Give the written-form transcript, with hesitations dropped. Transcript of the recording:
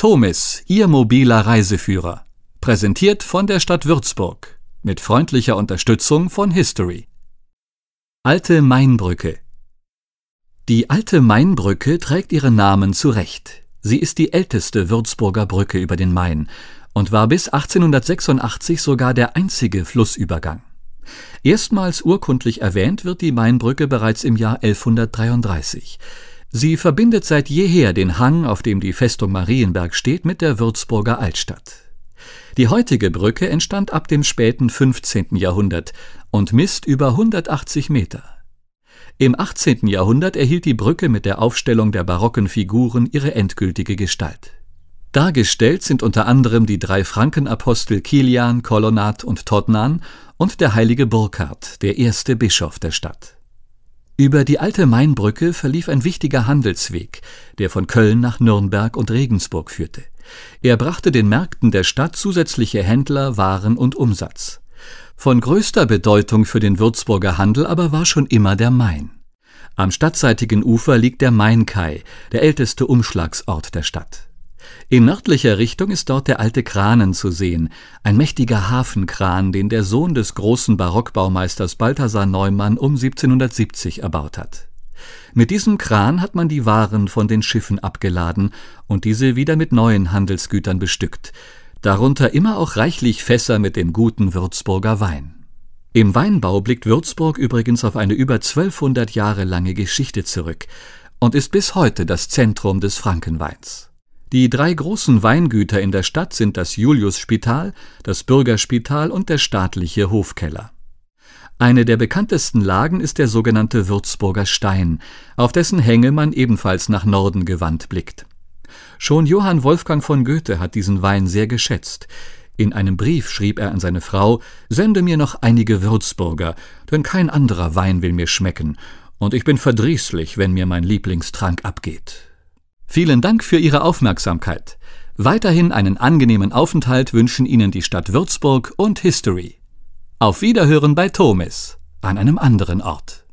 Tomis, Ihr mobiler Reiseführer. Präsentiert von der Stadt Würzburg. Mit freundlicher Unterstützung von History. Alte Mainbrücke. Die Alte Mainbrücke trägt ihren Namen zu Recht. Sie ist die älteste Würzburger Brücke über den Main und war bis 1886 sogar der einzige Flussübergang. Erstmals urkundlich erwähnt wird die Mainbrücke bereits im Jahr 1133. Sie verbindet seit jeher den Hang, auf dem die Festung Marienberg steht, mit der Würzburger Altstadt. Die heutige Brücke entstand ab dem späten 15. Jahrhundert und misst über 180 Meter. Im 18. Jahrhundert erhielt die Brücke mit der Aufstellung der barocken Figuren ihre endgültige Gestalt. Dargestellt sind unter anderem die 3 Frankenapostel Kilian, Kolonat und Todtnan und der heilige Burkhard, der erste Bischof der Stadt. Über die Alte Mainbrücke verlief ein wichtiger Handelsweg, der von Köln nach Nürnberg und Regensburg führte. Er brachte den Märkten der Stadt zusätzliche Händler, Waren und Umsatz. Von größter Bedeutung für den Würzburger Handel aber war schon immer der Main. Am stadtseitigen Ufer liegt der Mainkai, der älteste Umschlagsort der Stadt. In nördlicher Richtung ist dort der alte Kranen zu sehen, ein mächtiger Hafenkran, den der Sohn des großen Barockbaumeisters Balthasar Neumann um 1770 erbaut hat. Mit diesem Kran hat man die Waren von den Schiffen abgeladen und diese wieder mit neuen Handelsgütern bestückt, darunter immer auch reichlich Fässer mit dem guten Würzburger Wein. Im Weinbau blickt Würzburg übrigens auf eine über 1200 Jahre lange Geschichte zurück und ist bis heute das Zentrum des Frankenweins. Die 3 großen Weingüter in der Stadt sind das Juliusspital, das Bürgerspital und der staatliche Hofkeller. Eine der bekanntesten Lagen ist der sogenannte Würzburger Stein, auf dessen Hänge man ebenfalls nach Norden gewandt blickt. Schon Johann Wolfgang von Goethe hat diesen Wein sehr geschätzt. In einem Brief schrieb er an seine Frau: »Sende mir noch einige Würzburger, denn kein anderer Wein will mir schmecken, und ich bin verdrießlich, wenn mir mein Lieblingstrank abgeht.« Vielen Dank für Ihre Aufmerksamkeit. Weiterhin einen angenehmen Aufenthalt wünschen Ihnen die Stadt Würzburg und History. Auf Wiederhören bei Tomis, an einem anderen Ort.